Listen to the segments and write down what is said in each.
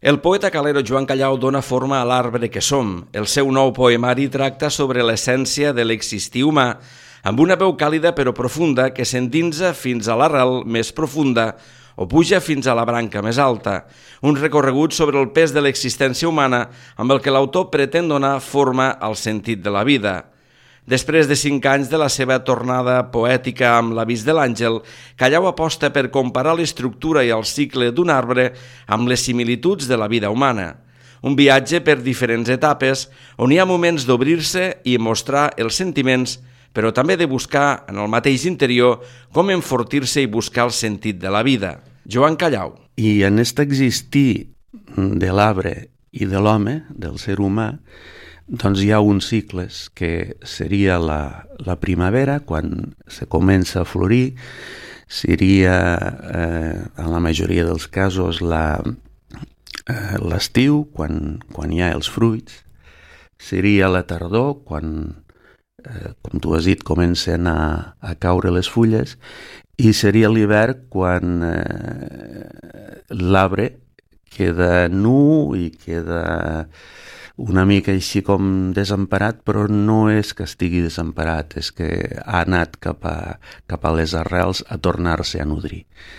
El poeta calero Joan Callau dona forma a l'arbre que som. El seu nou poemari tracta sobre l'essència de l'existir humà, amb una veu càlida però profunda que s'endinsa fins a l'arrel més profunda o puja fins a la branca més alta. Un recorregut sobre el pes de l'existència humana amb el que l'autor pretén donar forma al sentit de la vida. Després de 5 anys de la seva tornada poètica amb l'Avís de l'Àngel, Callau aposta per comparar l'estructura i el cicle d'un arbre amb les similituds de la vida humana. Un viatge per diferents etapes on hi ha moments d'obrir-se i mostrar els sentiments, però també de buscar en el mateix interior com enfortir-se i buscar el sentit de la vida. Joan Callau. I en aquest existir de l'arbre i de l'home, del ser humà, doncs hi ha uns cicles que seria la primavera, quan se comença a florir, seria, en la majoria dels casos, l'estiu, quan hi ha els fruits, seria la tardor, quan, com tu has dit, comencen a caure les fulles, i seria l'hivern quan l'arbre queda nu i queda una mica així com desemparat, però no és que estigui desemparat, és que ha anat cap a les arrels a tornar-se a nodrir.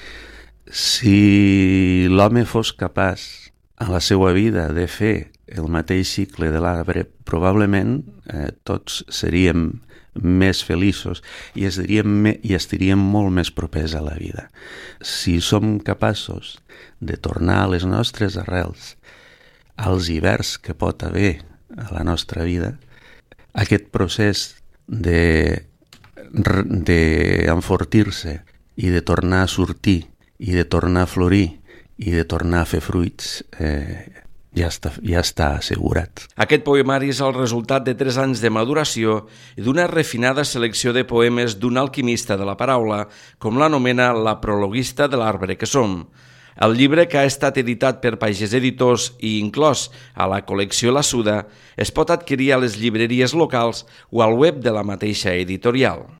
Si l'home fos capaç a la seva vida de fer el mateix cicle de l'arbre, probablement tots seríem més feliços i estaríem molt més propers a la vida. Si som capaços de tornar a les nostres arrels, als hiverns que pot haver a la nostra vida, aquest procés d'enfortir-se i de tornar a sortir i de tornar a florir i de tornar a fer fruits ja està assegurat. Aquest poemari és el resultat de 3 anys de maduració i d'una refinada selecció de poemes d'un alquimista de la paraula, com l'anomena la prologuista de l'arbre que som. El llibre, que ha estat editat per Pagès Editors i inclòs a la col·lecció La Suda, es pot adquirir a les llibreries locals o al web de la mateixa editorial.